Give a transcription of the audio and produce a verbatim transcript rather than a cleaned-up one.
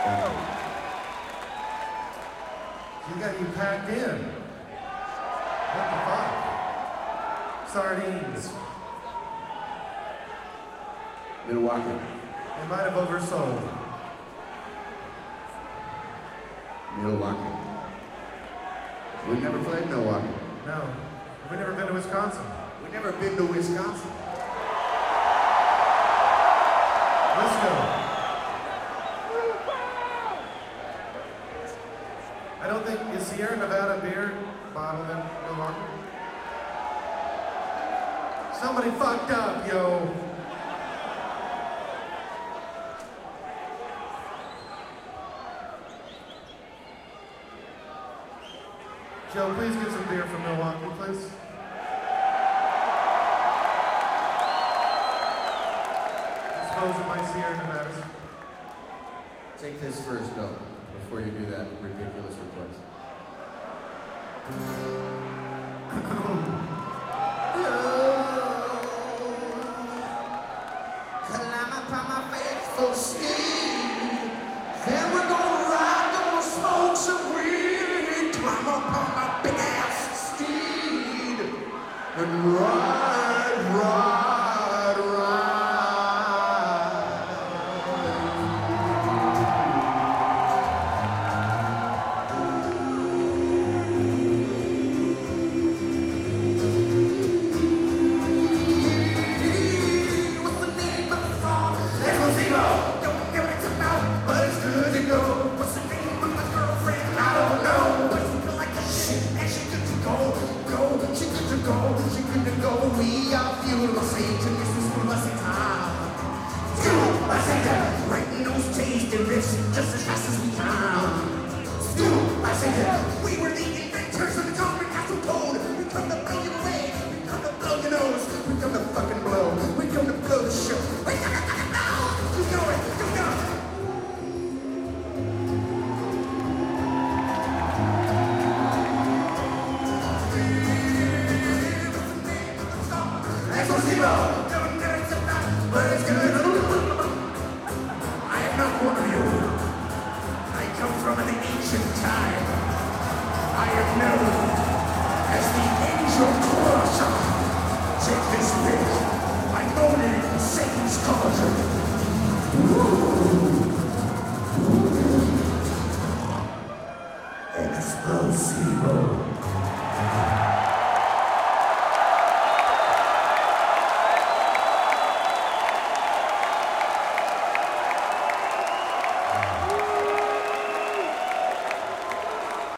You got you packed in. What the fuck? Sardines. Milwaukee. They might have oversold. Milwaukee. We've never played Milwaukee. No. We've never been to Wisconsin. We've never been to Wisconsin. Wisco. I don't think, is Sierra Nevada beer bottled in Milwaukee? Somebody fucked up, yo. Joe, please get some beer from Milwaukee, please. Dispose of my Sierra Nevadas. Take this first, though, before you do that ridiculous request. Climb upon my faithful steed. Then we're gonna ride, gonna smoke some weed. Climb upon my big ass steed and ride, ride, ride. What's the name of the song? Explosivo. Don't give it to know, but it's good to go. What's the name of my girlfriend? I don't know. But she feel like a shit, and she good to go, go. She good to go, she good to go. We are fuel, I say to this is full of time. Fuel, I say that. Writing those tasty riffs just as fast as we can. Fuel, I say that.